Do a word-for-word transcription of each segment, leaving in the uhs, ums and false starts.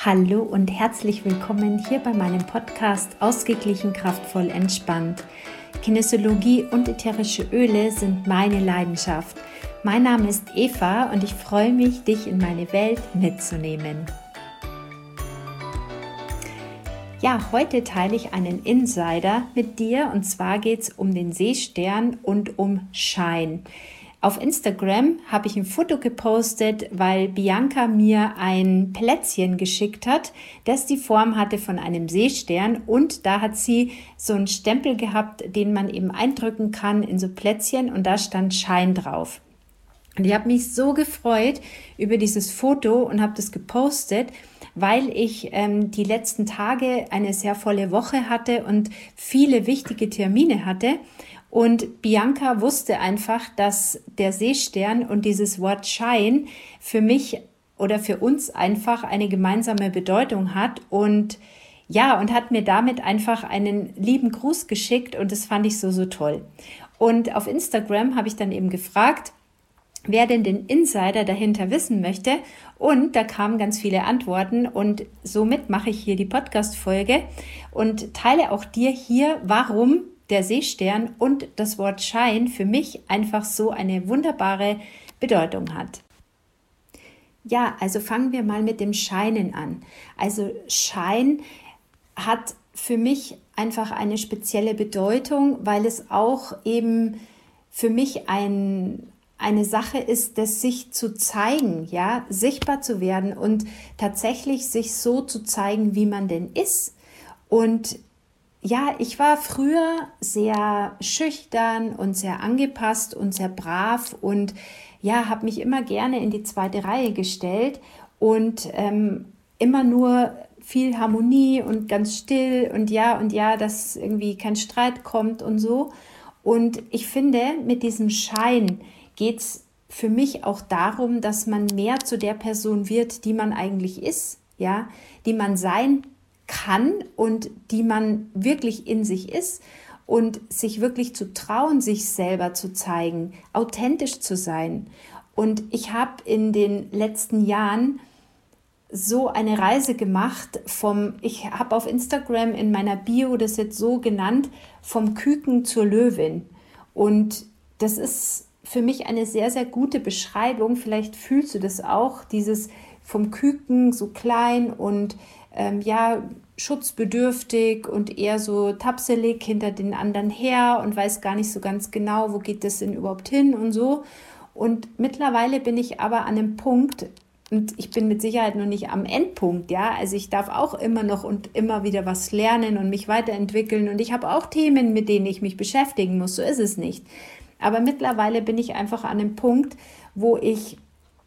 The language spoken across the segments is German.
Hallo und herzlich willkommen hier bei meinem Podcast Ausgeglichen, kraftvoll, entspannt. Kinesiologie und ätherische Öle sind meine Leidenschaft. Mein Name ist Eva und ich freue mich, dich in meine Welt mitzunehmen. Ja, heute teile ich einen Insider mit dir und zwar geht es um den Seestern und um Shine. Auf Instagram habe ich ein Foto gepostet, weil Bianca mir ein Plätzchen geschickt hat, das die Form hatte von einem Seestern und da hat sie so einen Stempel gehabt, den man eben eindrücken kann in so Plätzchen und da stand Shine drauf. Und ich habe mich so gefreut über dieses Foto und habe das gepostet, weil ich ähm, die letzten Tage eine sehr volle Woche hatte und viele wichtige Termine hatte. Und Bianca wusste einfach, dass der Seestern und dieses Wort Shine für mich oder für uns einfach eine gemeinsame Bedeutung hat und ja, und hat mir damit einfach einen lieben Gruß geschickt und das fand ich so, so toll. Und auf Instagram habe ich dann eben gefragt, wer denn den Insider dahinter wissen möchte und da kamen ganz viele Antworten und somit mache ich hier die Podcast-Folge und teile auch dir hier, warum der Seestern und das Wort Shine für mich einfach so eine wunderbare Bedeutung hat. Ja, also fangen wir mal mit dem Shinen an. Also Shine hat für mich einfach eine spezielle Bedeutung, weil es auch eben für mich ein, eine Sache ist, das sich zu zeigen, ja, sichtbar zu werden und tatsächlich sich so zu zeigen, wie man denn ist. Und ja, ich war früher sehr schüchtern und sehr angepasst und sehr brav und ja, habe mich immer gerne in die zweite Reihe gestellt und ähm, immer nur viel Harmonie und ganz still und ja und ja, dass irgendwie kein Streit kommt und so. Und ich finde, mit diesem Shine geht es für mich auch darum, dass man mehr zu der Person wird, die man eigentlich ist, ja, die man sein kann und die man wirklich in sich ist und sich wirklich zu trauen, sich selber zu zeigen, authentisch zu sein. Und ich habe in den letzten Jahren so eine Reise gemacht vom, ich habe auf Instagram in meiner Bio das jetzt so genannt, vom Küken zur Löwin. Und das ist für mich eine sehr, sehr gute Beschreibung. Vielleicht fühlst du das auch, dieses vom Küken so klein und ähm, ja, schutzbedürftig und eher so tapselig hinter den anderen her und weiß gar nicht so ganz genau, wo geht das denn überhaupt hin und so. Und mittlerweile bin ich aber an einem Punkt, und ich bin mit Sicherheit noch nicht am Endpunkt, ja, also ich darf auch immer noch und immer wieder was lernen und mich weiterentwickeln und ich habe auch Themen, mit denen ich mich beschäftigen muss, so ist es nicht. Aber mittlerweile bin ich einfach an einem Punkt, wo ich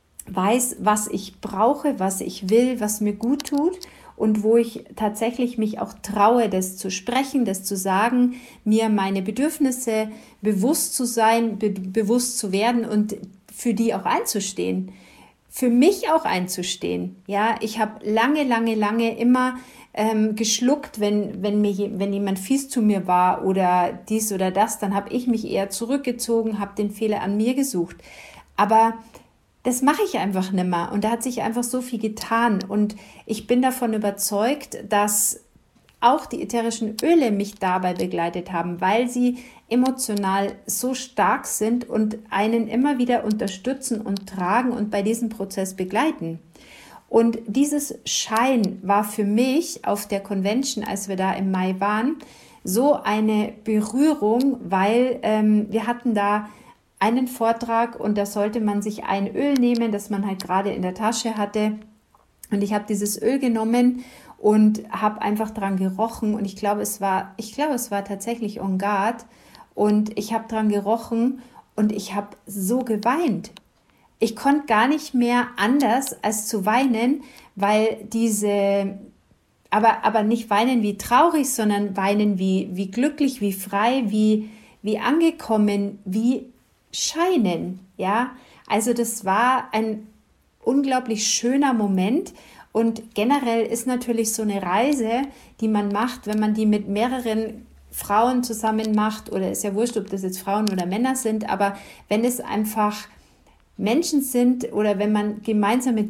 weiß, was ich brauche, was ich will, was mir gut tut und wo ich tatsächlich mich auch traue, das zu sprechen, das zu sagen, mir meine Bedürfnisse bewusst zu sein, be- bewusst zu werden und für die auch einzustehen, für mich auch einzustehen. Ja, ich habe lange, lange, lange immer ähm, geschluckt, wenn, wenn, mir, wenn jemand fies zu mir war oder dies oder das, dann habe ich mich eher zurückgezogen, habe den Fehler an mir gesucht. Aber das mache ich einfach nicht mehr und da hat sich einfach so viel getan und ich bin davon überzeugt, dass auch die ätherischen Öle mich dabei begleitet haben, weil sie emotional so stark sind und einen immer wieder unterstützen und tragen und bei diesem Prozess begleiten. Und dieses Shine war für mich auf der Convention, als wir da im Mai waren, so eine Berührung, weil ähm, wir hatten da einen Vortrag und da sollte man sich ein Öl nehmen, das man halt gerade in der Tasche hatte. Und ich habe dieses Öl genommen und habe einfach dran gerochen und ich glaube, es war, ich glaube, es war tatsächlich On Guard und ich habe dran gerochen und ich habe so geweint. Ich konnte gar nicht mehr anders als zu weinen, weil diese, aber, aber nicht weinen wie traurig, sondern weinen wie, wie glücklich, wie frei, wie, wie angekommen, wie scheinen, ja, also das war ein unglaublich schöner Moment und generell ist natürlich so eine Reise, die man macht, wenn man die mit mehreren Frauen zusammen macht oder ist ja wurscht, ob das jetzt Frauen oder Männer sind, aber wenn es einfach Menschen sind oder wenn man gemeinsam mit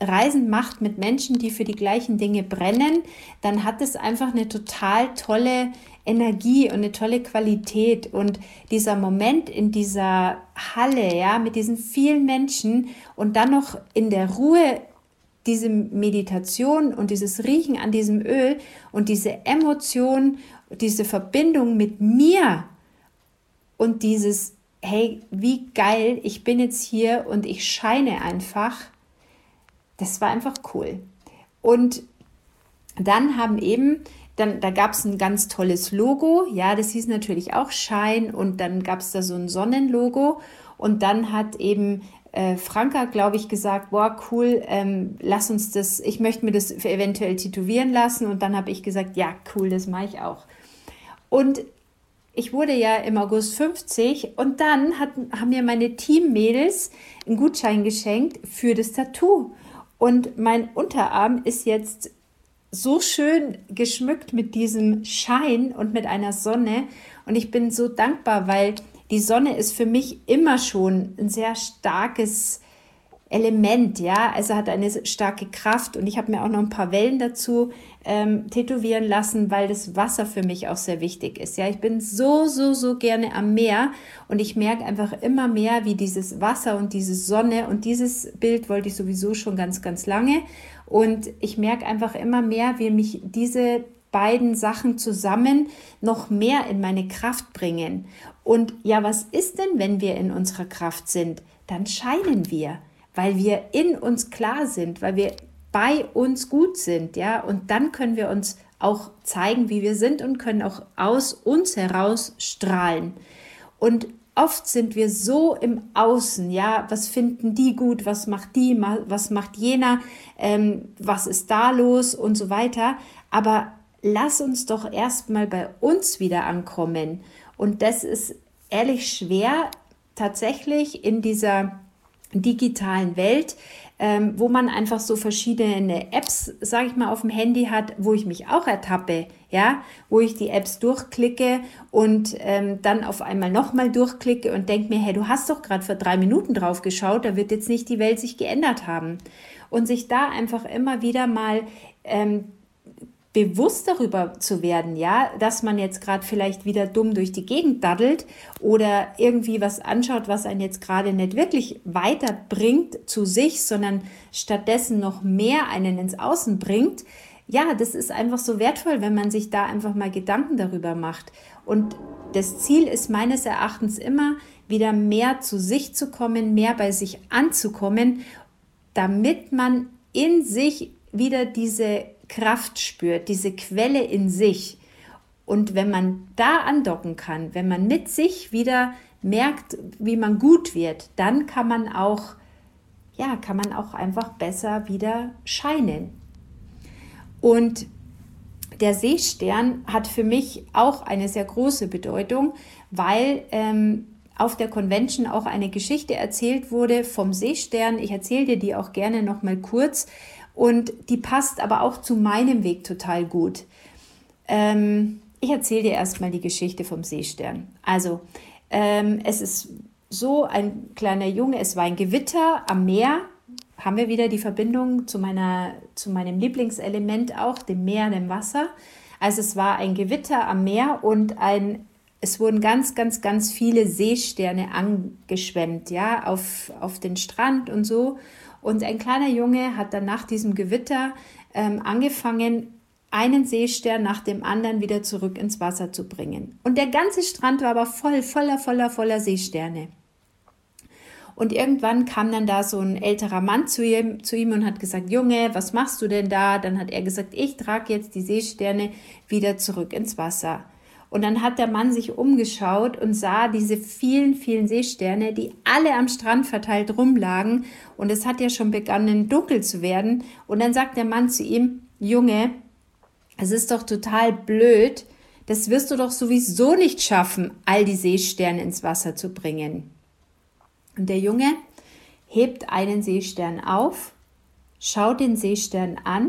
Reisen macht mit Menschen, die für die gleichen Dinge brennen, dann hat es einfach eine total tolle Energie und eine tolle Qualität. Und dieser Moment in dieser Halle, ja, mit diesen vielen Menschen und dann noch in der Ruhe diese Meditation und dieses Riechen an diesem Öl und diese Emotion, diese Verbindung mit mir und dieses, hey, wie geil, ich bin jetzt hier und ich scheine einfach, das war einfach cool. Und dann haben eben, dann, da gab es ein ganz tolles Logo, ja, das hieß natürlich auch Shine und dann gab es da so ein Sonnenlogo und dann hat eben äh, Franka, glaube ich, gesagt, boah, cool, ähm, lass uns das, ich möchte mir das eventuell tätowieren lassen und dann habe ich gesagt, ja, cool, das mache ich auch. Und ich wurde ja im August fünfzig und dann hat, haben mir meine Teammädels einen Gutschein geschenkt für das Tattoo. Und mein Unterarm ist jetzt so schön geschmückt mit diesem Schein und mit einer Sonne. Und ich bin so dankbar, weil die Sonne ist für mich immer schon ein sehr starkes Element, ja, also hat eine starke Kraft und ich habe mir auch noch ein paar Wellen dazu ähm, tätowieren lassen, weil das Wasser für mich auch sehr wichtig ist, ja, ich bin so, so, so gerne am Meer und ich merke einfach immer mehr, wie dieses Wasser und diese Sonne und dieses Bild wollte ich sowieso schon ganz, ganz lange und ich merke einfach immer mehr, wie mich diese beiden Sachen zusammen noch mehr in meine Kraft bringen und ja, was ist denn, wenn wir in unserer Kraft sind? Dann scheinen wir. Weil wir in uns klar sind, weil wir bei uns gut sind, ja, und dann können wir uns auch zeigen, wie wir sind und können auch aus uns heraus strahlen. Und oft sind wir so im Außen, ja, was finden die gut, was macht die, was macht jener, ähm, was ist da los und so weiter. Aber lass uns doch erstmal bei uns wieder ankommen. Und das ist ehrlich schwer, tatsächlich in dieser digitalen Welt, ähm, wo man einfach so verschiedene Apps, sage ich mal, auf dem Handy hat, wo ich mich auch ertappe, ja, wo ich die Apps durchklicke und ähm, dann auf einmal nochmal durchklicke und denke mir, hey, du hast doch gerade vor drei Minuten drauf geschaut, da wird jetzt nicht die Welt sich geändert haben. Und sich da einfach immer wieder mal ähm, bewusst darüber zu werden, ja, dass man jetzt gerade vielleicht wieder dumm durch die Gegend daddelt oder irgendwie was anschaut, was einen jetzt gerade nicht wirklich weiterbringt zu sich, sondern stattdessen noch mehr einen ins Außen bringt. Ja, das ist einfach so wertvoll, wenn man sich da einfach mal Gedanken darüber macht. Und das Ziel ist meines Erachtens immer, wieder mehr zu sich zu kommen, mehr bei sich anzukommen, damit man in sich wieder diese Kraft spürt, diese Quelle in sich. Und wenn man da andocken kann, wenn man mit sich wieder merkt, wie man gut wird, dann kann man auch, ja, kann man auch einfach besser wieder scheinen. Und der Seestern hat für mich auch eine sehr große Bedeutung, weil ähm, auf der Convention auch eine Geschichte erzählt wurde vom Seestern. Ich erzähle dir die auch gerne noch mal kurz. Und die passt aber auch zu meinem Weg total gut. Ähm, ich erzähle dir erstmal die Geschichte vom Seestern. Also, ähm, es ist so, ein kleiner Junge, es war ein Gewitter am Meer. Haben wir wieder die Verbindung zu, meiner, zu meinem Lieblingselement auch, dem Meer, dem Wasser. Also es war ein Gewitter am Meer und ein, es wurden ganz, ganz, ganz viele Seesterne angeschwemmt, ja, auf, auf den Strand und so. Und ein kleiner Junge hat dann nach diesem Gewitter ähm, angefangen, einen Seestern nach dem anderen wieder zurück ins Wasser zu bringen. Und der ganze Strand war aber voll, voller, voller, voller Seesterne. Und irgendwann kam dann da so ein älterer Mann zu ihm, zu ihm und hat gesagt, Junge, was machst du denn da? Dann hat er gesagt, ich trage jetzt die Seesterne wieder zurück ins Wasser. Und dann hat der Mann sich umgeschaut und sah diese vielen, vielen Seesterne, die alle am Strand verteilt rumlagen. Und es hat ja schon begonnen, dunkel zu werden. Und dann sagt der Mann zu ihm, Junge, es ist doch total blöd. Das wirst du doch sowieso nicht schaffen, all die Seesterne ins Wasser zu bringen. Und der Junge hebt einen Seestern auf, schaut den Seestern an,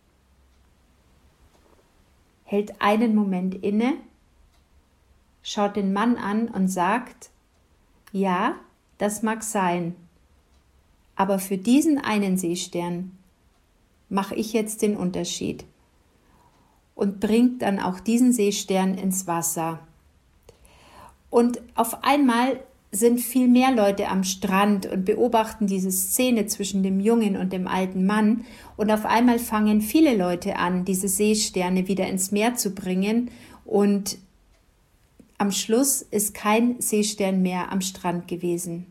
hält einen Moment inne, schaut den Mann an und sagt, ja, das mag sein, aber für diesen einen Seestern mache ich jetzt den Unterschied und bringt dann auch diesen Seestern ins Wasser. Und auf einmal sind viel mehr Leute am Strand und beobachten diese Szene zwischen dem jungen und dem alten Mann. Und auf einmal fangen viele Leute an, diese Seesterne wieder ins Meer zu bringen. Und am Schluss ist kein Seestern mehr am Strand gewesen.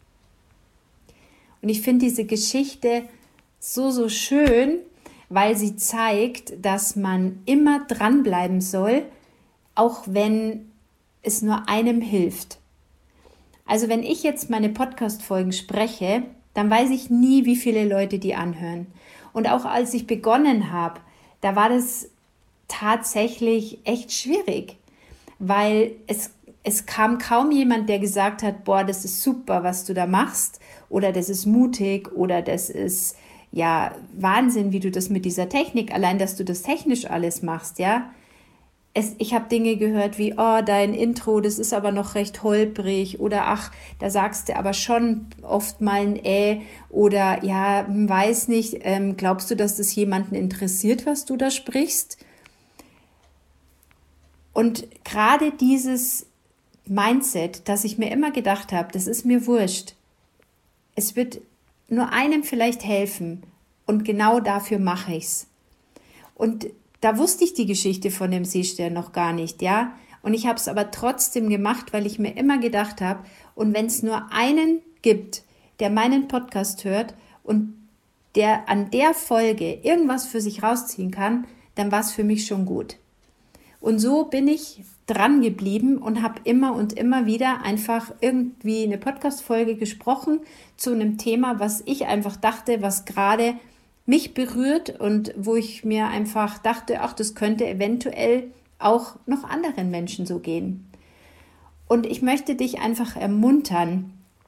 Und ich finde diese Geschichte so, so schön, weil sie zeigt, dass man immer dranbleiben soll, auch wenn es nur einem hilft. Also wenn ich jetzt meine Podcast-Folgen spreche, dann weiß ich nie, wie viele Leute die anhören. Und auch als ich begonnen habe, da war das tatsächlich echt schwierig, weil es, es kam kaum jemand, der gesagt hat, boah, das ist super, was du da machst, oder das ist mutig, oder das ist ja Wahnsinn, wie du das mit dieser Technik, allein, dass du das technisch alles machst, ja. Es, ich habe Dinge gehört wie, oh, dein Intro, das ist aber noch recht holprig, oder ach, da sagst du aber schon oft mal ein Äh, oder ja, weiß nicht, ähm, glaubst du, dass das jemanden interessiert, was du da sprichst? Und gerade dieses Mindset, dass ich mir immer gedacht habe, das ist mir wurscht, es wird nur einem vielleicht helfen und genau dafür mache ich's. Und da wusste ich die Geschichte von dem Seestern noch gar nicht, ja. Und ich habe es aber trotzdem gemacht, weil ich mir immer gedacht habe, und wenn es nur einen gibt, der meinen Podcast hört und der an der Folge irgendwas für sich rausziehen kann, dann war es für mich schon gut. Und so bin ich dran geblieben und habe immer und immer wieder einfach irgendwie eine Podcast-Folge gesprochen zu einem Thema, was ich einfach dachte, was gerade mich berührt und wo ich mir einfach dachte, ach, das könnte eventuell auch noch anderen Menschen so gehen. Und ich möchte dich einfach ermuntern,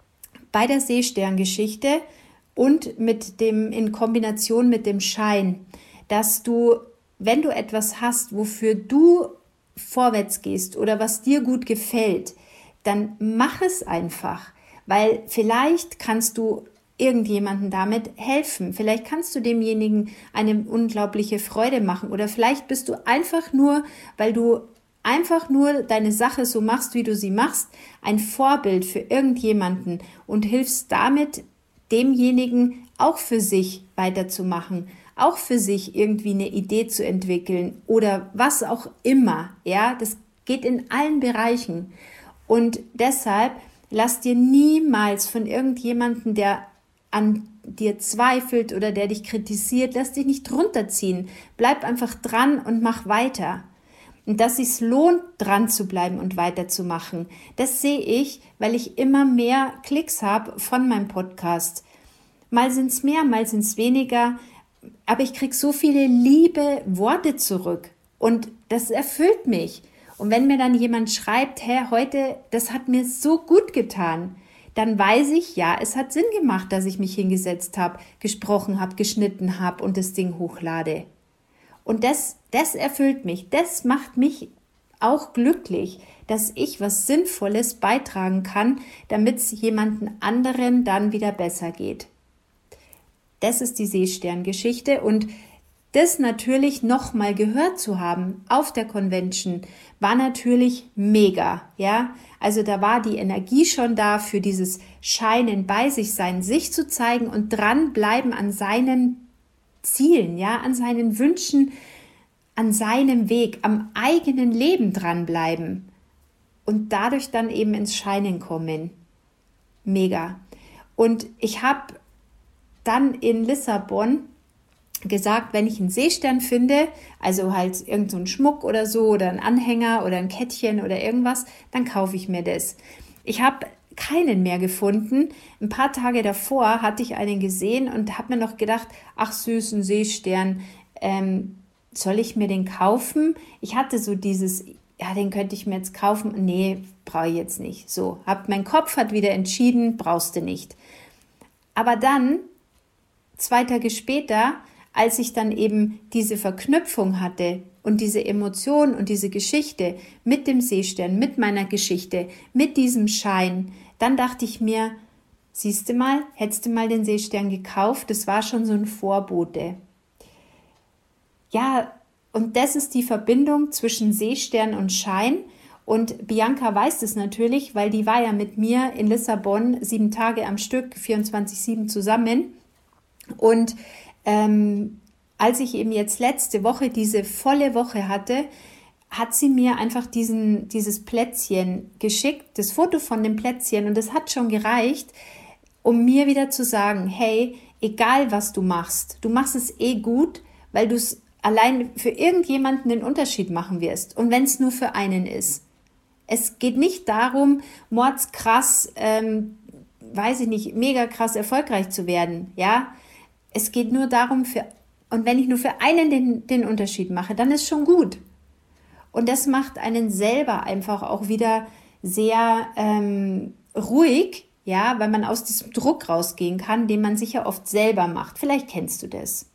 bei der Seesterngeschichte und mit dem, in Kombination mit dem Schein, dass du, wenn du etwas hast, wofür du vorwärts gehst oder was dir gut gefällt, dann mach es einfach, weil vielleicht kannst du irgendjemanden damit helfen. Vielleicht kannst du demjenigen eine unglaubliche Freude machen oder vielleicht bist du einfach nur, weil du einfach nur deine Sache so machst, wie du sie machst, ein Vorbild für irgendjemanden und hilfst damit demjenigen auch für sich weiterzumachen, auch für sich irgendwie eine Idee zu entwickeln oder was auch immer. Ja, das geht in allen Bereichen. Und deshalb lass dir niemals von irgendjemandem, der an dir zweifelt oder der dich kritisiert, lass dich nicht runterziehen. Bleib einfach dran und mach weiter. Und dass es sich lohnt, dran zu bleiben und weiterzumachen, das sehe ich, weil ich immer mehr Klicks habe von meinem Podcast. Mal sind es mehr, mal sind es weniger, aber ich kriege so viele liebe Worte zurück und das erfüllt mich. Und wenn mir dann jemand schreibt, hey, heute, das hat mir so gut getan, dann weiß ich, ja, es hat Sinn gemacht, dass ich mich hingesetzt habe, gesprochen habe, geschnitten habe und das Ding hochlade. Und das, das erfüllt mich, das macht mich auch glücklich, dass ich was Sinnvolles beitragen kann, damit es jemanden anderen dann wieder besser geht. Das ist die Seesterngeschichte und das natürlich nochmal gehört zu haben auf der Convention war natürlich mega, ja. Also da war die Energie schon da für dieses Scheinen bei sich sein, sich zu zeigen und dranbleiben an seinen Zielen, ja, an seinen Wünschen, an seinem Weg, am eigenen Leben dranbleiben und dadurch dann eben ins Scheinen kommen. Mega. Und ich habe dann in Lissabon gesagt, wenn ich einen Seestern finde, also halt irgend so einen Schmuck oder so oder einen Anhänger oder ein Kettchen oder irgendwas, dann kaufe ich mir das. Ich habe keinen mehr gefunden. Ein paar Tage davor hatte ich einen gesehen und habe mir noch gedacht, ach süß, ein Seestern, ähm, soll ich mir den kaufen? Ich hatte so dieses, ja, den könnte ich mir jetzt kaufen. Nee, brauche ich jetzt nicht. So, hab, mein Kopf hat wieder entschieden, brauchst du nicht. Aber dann, zwei Tage später, als ich dann eben diese Verknüpfung hatte und diese Emotion und diese Geschichte mit dem Seestern, mit meiner Geschichte, mit diesem Schein, dann dachte ich mir, siehst du mal, hättest du mal den Seestern gekauft, das war schon so ein Vorbote. ja, und das ist die Verbindung zwischen Seestern und Schein. Und Bianca weiß das natürlich, weil die war ja mit mir in Lissabon sieben Tage am Stück, vierundzwanzig sieben zusammen. Und ähm, als ich eben jetzt letzte Woche diese volle Woche hatte, hat sie mir einfach diesen, dieses Plätzchen geschickt, das Foto von dem Plätzchen. Und das hat schon gereicht, um mir wieder zu sagen, hey, egal was du machst, du machst es eh gut, weil du es allein für irgendjemanden den Unterschied machen wirst. Und wenn es nur für einen ist. Es geht nicht darum, mordskrass, ähm, weiß ich nicht, mega krass erfolgreich zu werden. Ja, es geht nur darum, für, und wenn ich nur für einen den, den Unterschied mache, dann ist schon gut. Und das macht einen selber einfach auch wieder sehr ähm, ruhig, ja, weil man aus diesem Druck rausgehen kann, den man sich ja oft selber macht. Vielleicht kennst du das.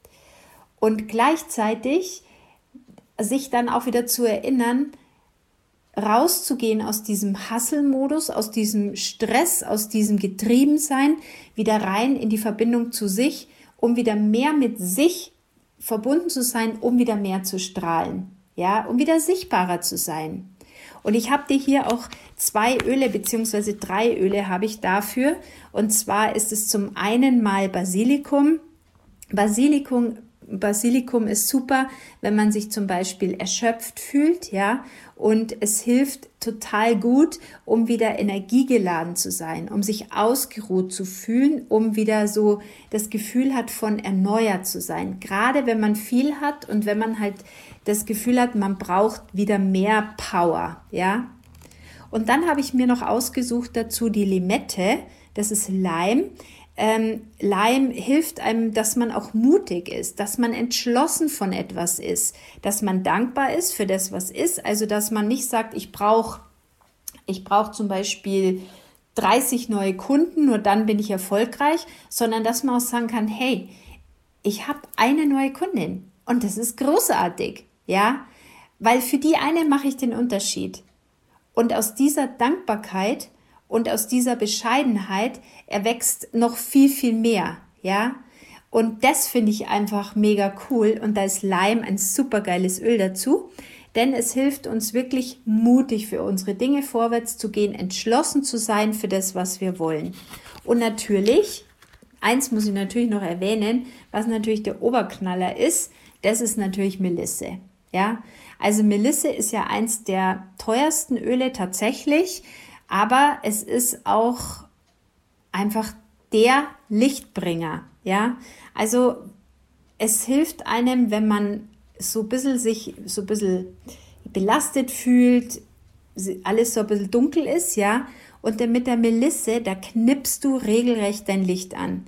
Und gleichzeitig sich dann auch wieder zu erinnern, rauszugehen aus diesem Hustle-Modus, aus diesem Stress, aus diesem Getriebensein, wieder rein in die Verbindung zu sich, um wieder mehr mit sich verbunden zu sein, um wieder mehr zu strahlen, ja, um wieder sichtbarer zu sein. Und ich habe dir hier auch zwei Öle beziehungsweise drei Öle habe ich dafür. Und zwar ist es zum einen mal Basilikum. Basilikum Basilikum ist super, wenn man sich zum Beispiel erschöpft fühlt, ja, und es hilft total gut, um wieder energiegeladen zu sein, um sich ausgeruht zu fühlen, um wieder so das Gefühl hat, von erneuert zu sein. Gerade wenn man viel hat und wenn man halt das Gefühl hat, man braucht wieder mehr Power, ja. Und dann habe ich mir noch ausgesucht dazu die Limette, das ist Leim. Ähm, Leim hilft einem, dass man auch mutig ist, dass man entschlossen von etwas ist, dass man dankbar ist für das, was ist. Also, dass man nicht sagt, ich brauche ich brauche zum Beispiel dreißig neue Kunden, nur dann bin ich erfolgreich, sondern dass man auch sagen kann, hey, ich habe eine neue Kundin und das ist großartig, ja, weil für die eine mache ich den Unterschied. Und aus dieser Dankbarkeit und aus dieser Bescheidenheit erwächst noch viel, viel mehr, ja. Und das finde ich einfach mega cool. Und da ist Leim ein super geiles Öl dazu, denn es hilft uns wirklich mutig für unsere Dinge vorwärts zu gehen, entschlossen zu sein für das, was wir wollen. Und natürlich, eins muss ich natürlich noch erwähnen, was natürlich der Oberknaller ist, das ist natürlich Melisse, ja. Also Melisse ist ja eins der teuersten Öle tatsächlich, aber es ist auch einfach der Lichtbringer, ja. Also es hilft einem, wenn man so ein bisschen sich so ein bisschen belastet fühlt, alles so ein bisschen dunkel ist, ja. Und dann mit der Melisse, da knippst du regelrecht dein Licht an.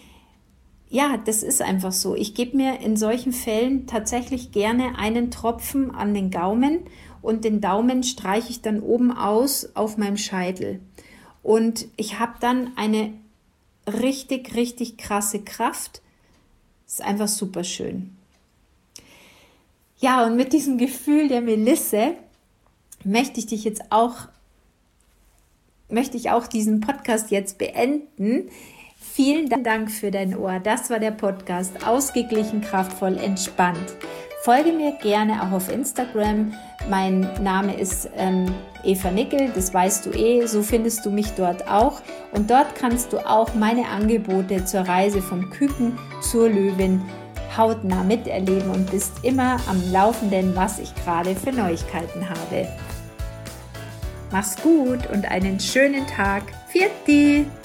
Ja, das ist einfach so. Ich gebe mir in solchen Fällen tatsächlich gerne einen Tropfen an den Gaumen und den Daumen streiche ich dann oben aus auf meinem Scheitel. Und ich habe dann eine richtig, richtig krasse Kraft. Das ist einfach super schön. Ja, und mit diesem Gefühl der Melisse möchte ich dich jetzt auch, möchte ich auch diesen Podcast jetzt beenden. Vielen Dank für dein Ohr. Das war der Podcast Ausgeglichen, kraftvoll, entspannt. Folge mir gerne auch auf Instagram. Mein Name ist ähm, Eva Nickel, das weißt du eh, so findest du mich dort auch. Und dort kannst du auch meine Angebote zur Reise vom Küken zur Löwin hautnah miterleben und bist immer am Laufenden, was ich gerade für Neuigkeiten habe. Mach's gut und einen schönen Tag. Viert die!